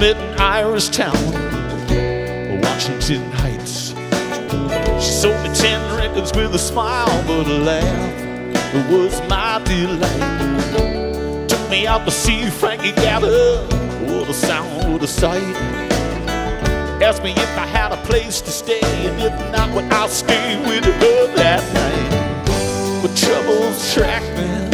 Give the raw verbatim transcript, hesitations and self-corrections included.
met in Irish Town, Washington Heights. She sold me ten records with a smile, but a laugh was my delight. Took me out to see Frankie Gather, what a sound, what a sight. Asked me if I had a place to stay, and if not, would I stay with her that night. But troubles tracked me